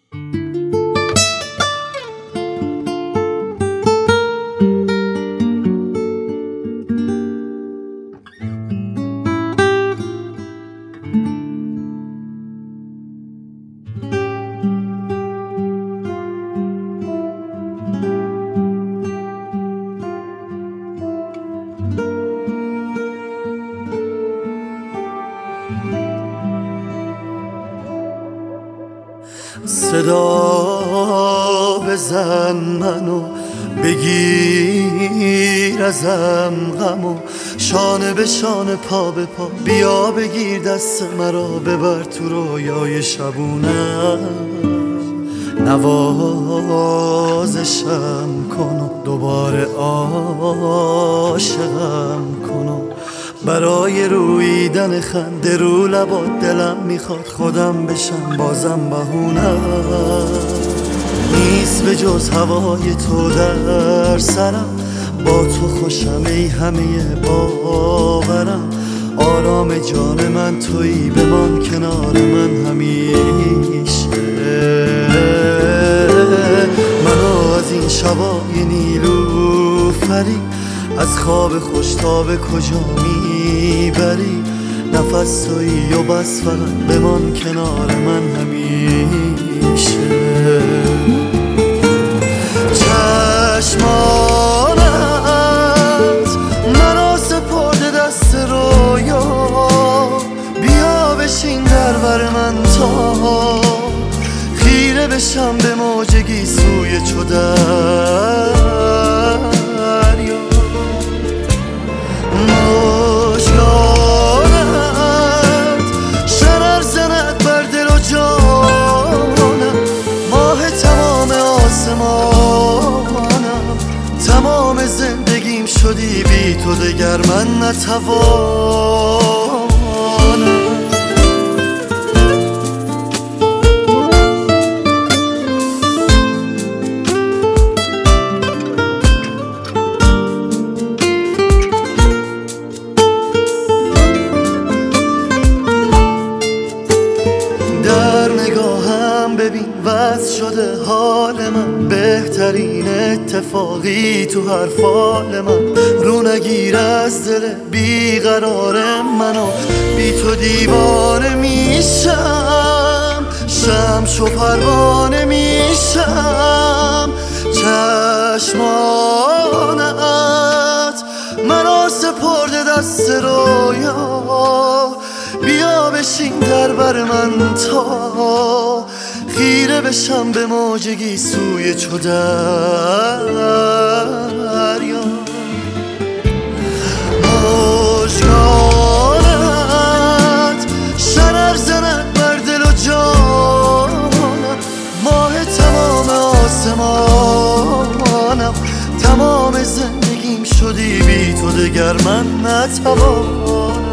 صدا بزن منو بگیر ازم غمو، شانه به شانه پا به پا بیا بگیر دست مرا ببر تو رویای شبونم، نوازشم کن و دوباره عاشقم کن و برای رویدن خنده رو لبات دلم میخواد خودم بشم بازم بهونم نیست به جز هوای تو در سرم، با تو خوشم ای همه باورم، آرام جان من تویی بمان کنار من همیشه، منو از این شبای نیلوفری از خواب خوش تا به کجا میبری، نفس تویی و بس فقط بمان کنار من همیشه. چشمانت مرا سپرده دست رویا، بیا بشین در بر من تا خیره بشم به موجگی سوی چو دریا، مژگانت شرر زند بر دل و جانم، ماه تمام آسمانم، تمام زندگیم شدی بی تو دگر من نتوانم. ببین وضع شده حال من، بهترین اتفاقی تو هر فال من، رو نگیر از دل بیقرار منو، بی تو دیوانه میشم، شمس و پروانه میشم. چشمانت منو سپرده دست رویا، بیا بشین در بر من تا خیره بشم به موجگی سوی چو دریا، مژگانت شرر زند بر دل و جانم، ماه تمام آسمانم، تمام زندگیم شدی بی تو دگر من نتوانم.